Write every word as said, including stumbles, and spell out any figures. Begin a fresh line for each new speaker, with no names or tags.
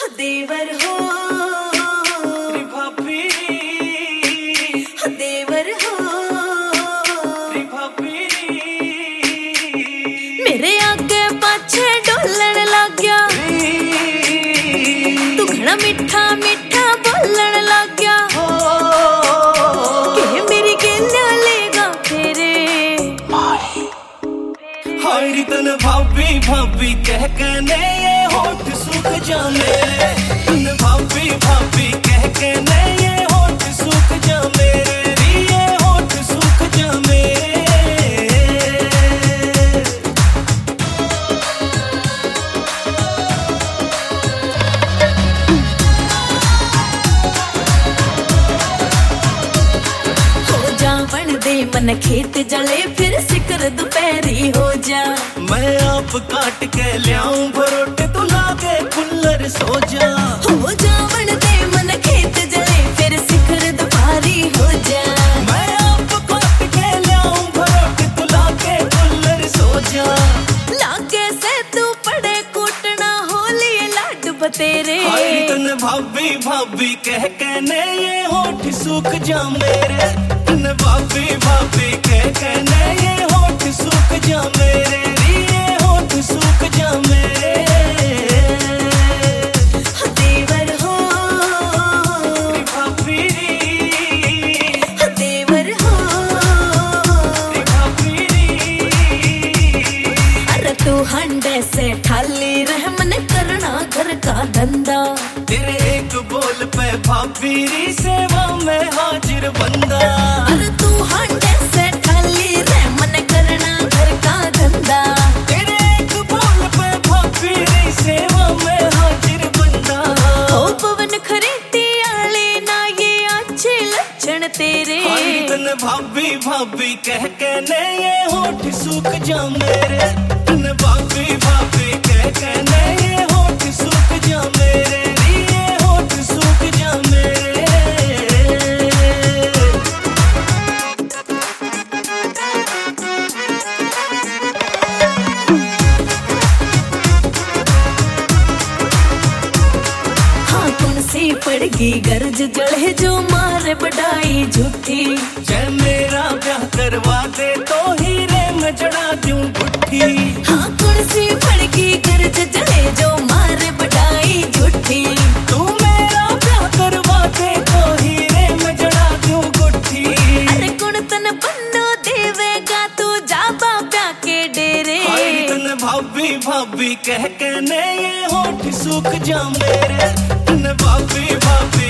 देवर हो रे भाभी, देवर हो रे भाभी, मेरे आगे पाछे डोलन लग गया, तू घना मिठा मिठा बोलन लग गया, कि मेरी गेंदा लेगा तेरे
हाय तन भाभी भाभी कह कहने ये होठ सूख जाने, तन भाभी भाभी कह कहने ये होठ सूख जा मेरे, ये होठ सूख जा मेरे।
हो जा बन दे मन खेत जले फिर सिकर दोपहरी हो जा,
मैं आप काट के लियाऊं भरोटे तू लागे कुल्लर सो जा,
हो जा बन दे मन खेत जले फिर सिकर दोपहरी हो जा,
मैं आप काट के लियाऊं भरोटे तू लागे कुल्लर सो जा,
लागे से तू पड़े कूटना होली लाड बतेरे।
हाय तन भाभी भाभी कह कहने ये होठ सूख जा मेरे, तन भाभी भाभी कह कहने ये होठ सूख जा मेरे, ये होठ सूख जा मेरे।
देवर हो
रे भाभी,
देवर हो
रे भाभी,
अरे तू हंडे से खाली रह मन करना घर का धंधा,
तेरे एक बोल पे भाभी री सेवा में हाजिर बंदा,
अरे तू हंडे से खाली रह मन करना घर का धंधा,
तेरे एक बोल पे भाभी री सेवा में हाजिर बंदा।
ओ पवन खरीदी आले ना ये अच्छे लक्षण तेरे,
हाय तन भाभी भाभी कह कहने ये होठ सूख जा मेरे, तन भाभी भाभी कह कहने ये होठ सूख जा मेरे, ये होठ सूख जा मेरे।
हाँ कौन सी पड़गी गर्ज जड़े जो मारे बढ़ाई झूठी,
जय मेरा ब्याह करवा दे तो हीरे में जड़ा दूं गुट्ठी,
हाँ कौन सी पड़गी गर्ज जड़े जो मारे बढ़ाई झूठी,
तू मेरा ब्याह करवा दे तो हीरे में जड़ा दूं गुट्ठी,
अरे कौन तन बन्नो देवेगा तू जाबा प्या के डेरे।
हाय तन भाभी भाभी कह कहने ये होठ सूख जा मेरे, तन भाभी भाभी